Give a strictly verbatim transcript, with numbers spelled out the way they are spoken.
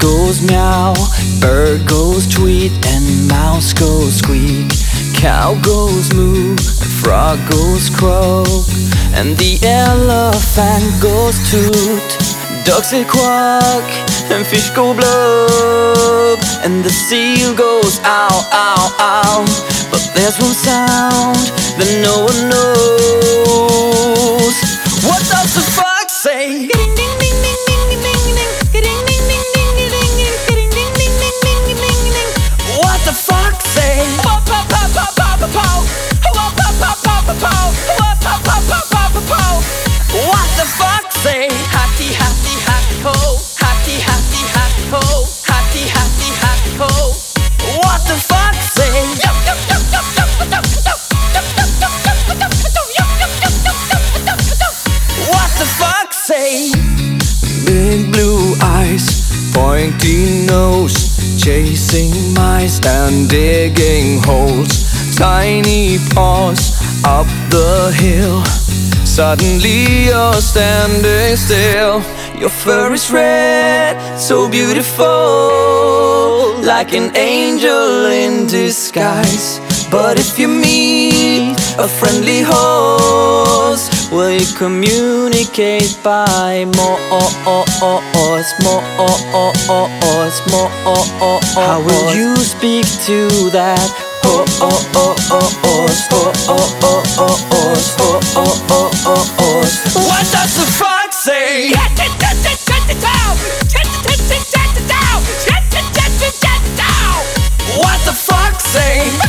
goes meow, bird goes tweet, and mouse goes squeak. Cow goes moo, and frog goes croak, and the elephant goes toot. Ducks say quack, and fish go blub, and the seal goes ow, ow, ow. But there's one sound that no one knows. What does the fox say? What the fox say? What the fox say? Hatty, hatty, hatty ho, hatty, hatty, hatty ho, hatty, hatty, hatty ho. What the fox say? What the fox say? Big blue eyes, pointy nose, chasing mice and digging holes. Tiny paws up the hill. Suddenly you're standing still. Your fur is red, so beautiful, like an angel in disguise. But if you meet a friendly horse, will you communicate by more, more, more? How will you speak to that horse? What does the fox say? What the fox say?